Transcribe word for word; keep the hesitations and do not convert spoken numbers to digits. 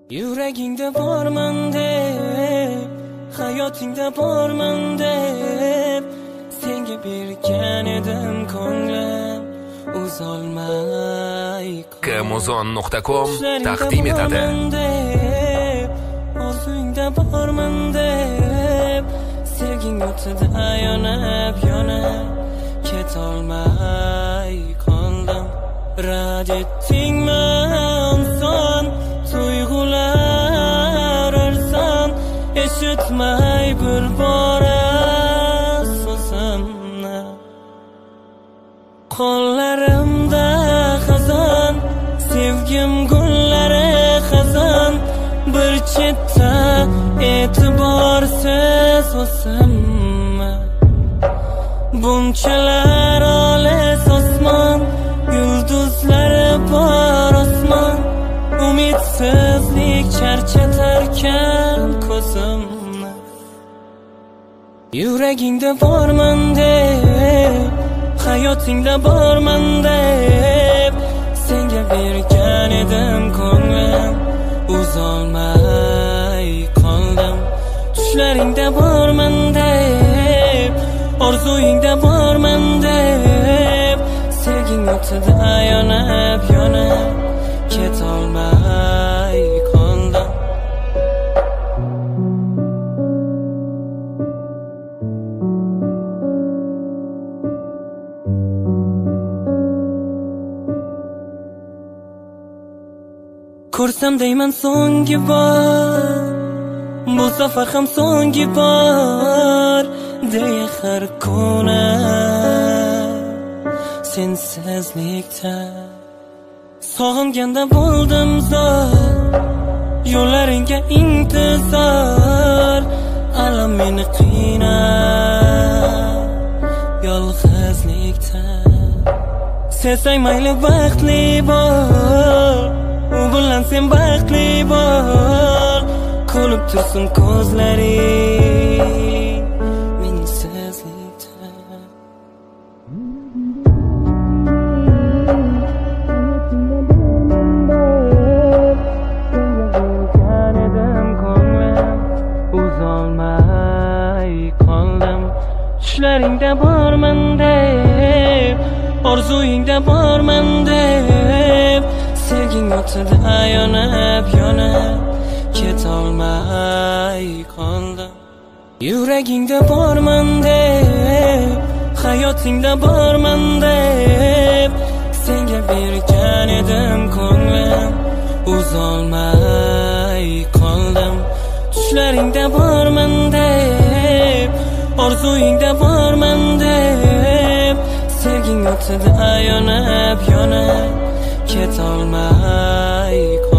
Yuragingda borman deb, hayotingda borman deb, senga bergan edim ko'nglim uzolmay. Kamuzon nuqta com taqdim etadi. Orzuyingda borman deb, sevging o'tida yonib yonib ketolmay qoldim. Rad etdingmi inson, tuyg'ular arson, eshitmay bir bora so'zimni. Qo'llarimda xazon, sevgim gullari xazon, bir chetda e'tiborsiz o'zimni. Bunchalar olis osmon, yulduzlari bor osmon, umidsizlik charchatarkan ko'zimni. Yuragingda borman deb, hayotingda borman deb, senga bergan edim ko'nglim uzolmay qoldim. Tushlaringda borman deb, orzuyingda borman deb, sevging o'tida yonib yonib ketolmay qoldim. Ko'rsam deyman so'nggi bor, bu safar ham so'nggi bor, deya har kuni sensizlikda sog'inganda bo'ldim zor, yo'llaringga intizor, alam meni qiynab yolg'izlikda. Sesang mayli baxtli bo'l, u bilan sen baxtli bo'l, kulib tursin ko'zlaring mengsizlikda. Tushlaringda borman deb, orzuyingda borman deb, sevging o'tida yonib yonib ketolmay qoldim. Yuragingda borman deb, hayotingda borman deb, senga bergan edim ko'nglim uzolmay qoldim. Tushlaringda borman deb, orzuyingda borman deb, sevging o'tida yonib yonib ketolmay